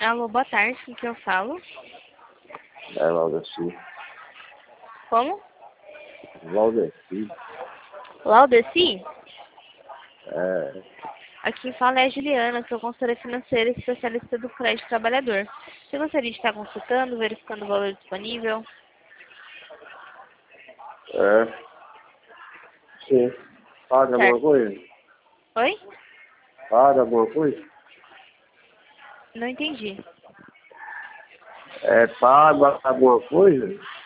Alô, boa tarde, com quem eu falo? É Laudeci. Como? Laudeci. Laudeci? É. Aqui fala é a Juliana, sou consultora financeira e especialista do crédito trabalhador. Você gostaria de estar consultando, verificando o valor disponível? É. Sim. Paga alguma Certo. coisa? Oi? Paga alguma coisa? Não entendi. É paga alguma coisa?